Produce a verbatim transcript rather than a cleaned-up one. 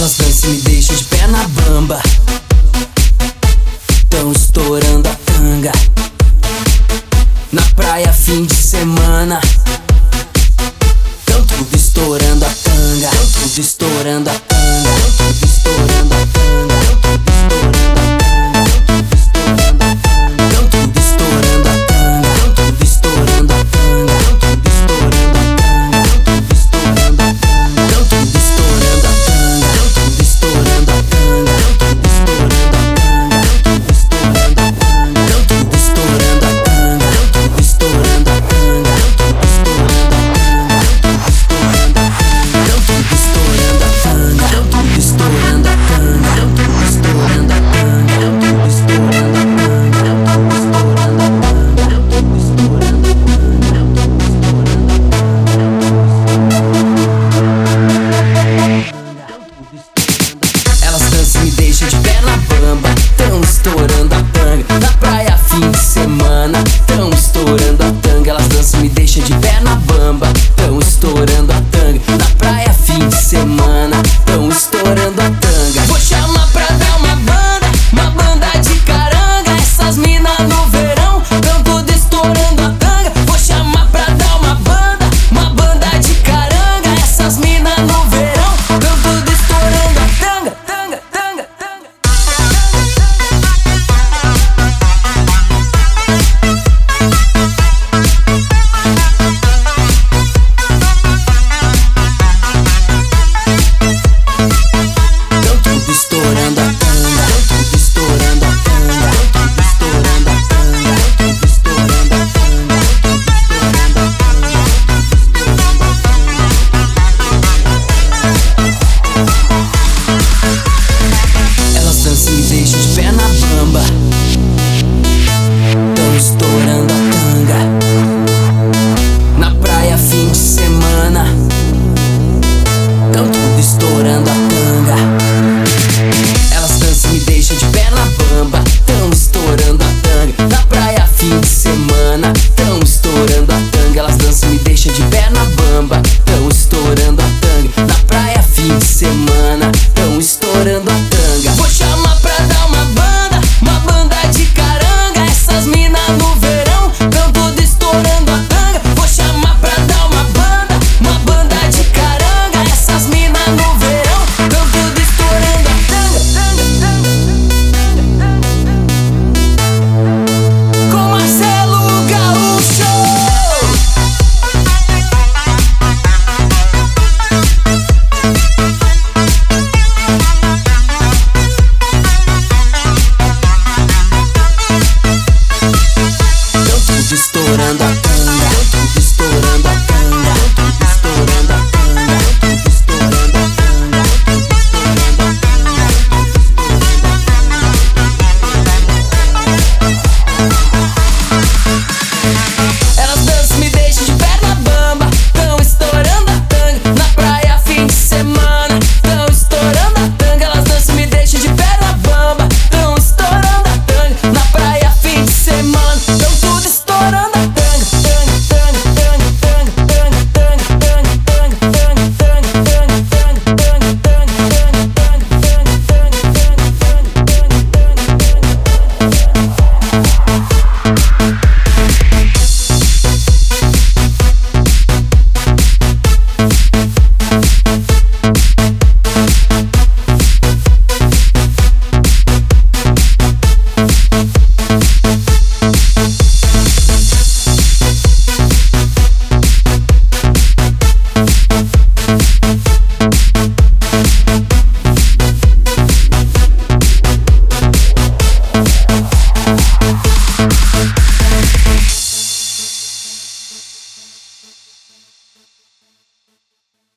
Elas dançam e me deixam de perna bamba. Tão estourando a tanga. Na praia fim de semana. Tão tudo estourando a tanga. Tão tudo estourando a tanga. Tão tudo estourando a tanga. Tão tudo estourando a tanga. Tão tudo estourando a tanga. Tão tudo estourando a tanga. Tão tudo estourando a tanga. Tão tudo estourando a tanga. Tão tudo estourando a tanga. Tão tudo estourando a tanga. Tão tudo estourando a tanga. Tão tudo estourando a tanga. Tão tudo estourando a tanga. Tão tudo estourando a tanga. Tão tudo estourando a tanga. Tão tudo estourando a tanga. Tão tudo estourando a tanga. Elas dançam e me deixam de perna bamba. Tão estourando a tanga. Na praia fim de semana. Tão estourando a tanga. Elas dançam e me deixam de perna bamba. Tão estourando a tanga. Na praia fim de semana. Tão estourando a tanga. Vou chamar pra dar uma banda, uma banda de caranga. Essas minas no verão tão tudo estourando a tanga. Vou chamar pra dar uma banda, uma banda de caranga. Essas minas no verão tão tudo estourando a tanga. Tanga, tanga, tanga. Tão tudo estourando a tanga. Tão tudo estourando a tanga. Tão tudo estourando a tanga. Tão tudo estourando a tanga. Elas dançam e me deixam de perna bamba. Tão estourando a tanga. Na praia fim de semana. Tão tudo estourando a tanga. Elas dançam e me deixam de perna bamba.